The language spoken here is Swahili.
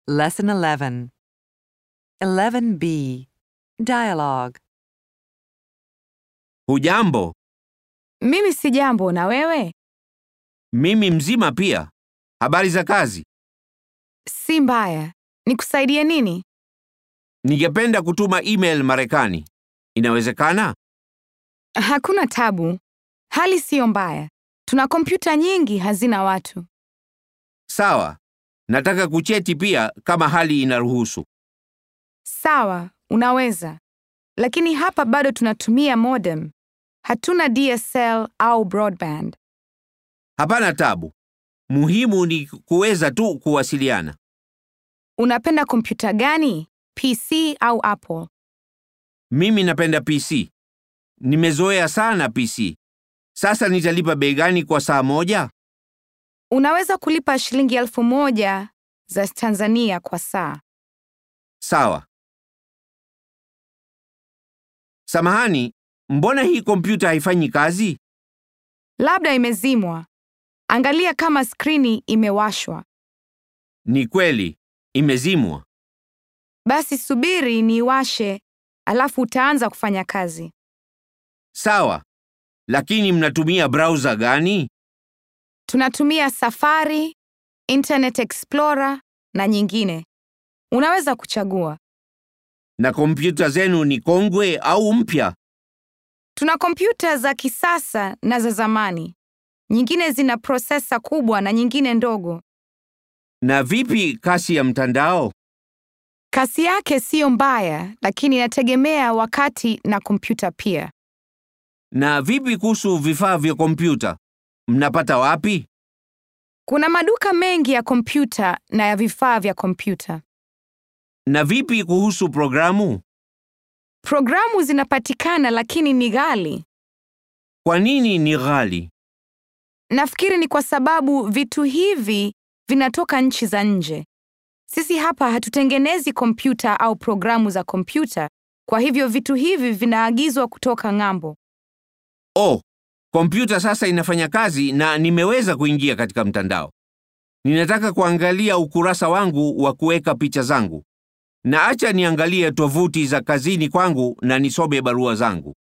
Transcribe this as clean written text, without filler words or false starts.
Lesson 11. 11B. Dialogue. Hujambo? Mimi si jambo, na wewe? Mimi mzima pia. Habari za kazi? Si mbaya. Nikusaidie nini? Ningependa kutuma email Marekani. Inawezekana? Hakuna tabu. Hali siyo mbaya. Tuna kompyuta nyingi hazina watu. Sawa. Nataka kucheti pia kama hali inaruhusu. Sawa, unaweza. Lakini hapa bado tunatumia modem. Hatuna DSL au broadband. Hapana tabu. Muhimu ni kuweza tu kuwasiliana. Unapenda kompyuta gani? PC au Apple? Mimi napenda PC. Nimezoea sana PC. Sasa nitalipa bei gani kwa saa moja? Unaweza kulipa shilingi 1,000 za Tanzania kwa saa. Sawa. Samahani, mbona hii kompyuta haifanyi kazi? Labda imezimwa. Angalia kama skrini imewashwa. Ni kweli, imezimwa. Basi subiri niiwashe, alafu utaanza kufanya kazi. Sawa. Lakini mnatumia browser gani? Tunatumia Safari, Internet Explorer na nyingine. Unaweza kuchagua. Na kompyuta zenu ni kongwe au mpya? Tuna kompyuta za kisasa na za zamani. Nyingine zina prosesa kubwa na nyingine ndogo. Na vipi kasi ya mtandao? Kasi yake siyo mbaya, lakini inategemea wakati na kompyuta pia. Na vipi kuhusu vifaa vya kompyuta? Mnapata wapi? Kuna maduka mengi ya kompyuta na ya vifaa vya kompyuta. Na vipi kuhusu programu? Programu zinapatikana lakini ni ghali. Kwa nini ni ghali? Nafikiri ni kwa sababu vitu hivi vinatoka nchi za nje. Sisi hapa hatutengenezi kompyuta au programu za kompyuta, kwa hivyo vitu hivi vinaagizwa kutoka ng'ambo. Oh, kompyuta sasa inafanya kazi na nimeweza kuingia katika mtandao. Ninataka kuangalia ukurasa wangu wa kuweka picha zangu. Na acha niangalie tovuti za kazini kwangu na nisome barua zangu.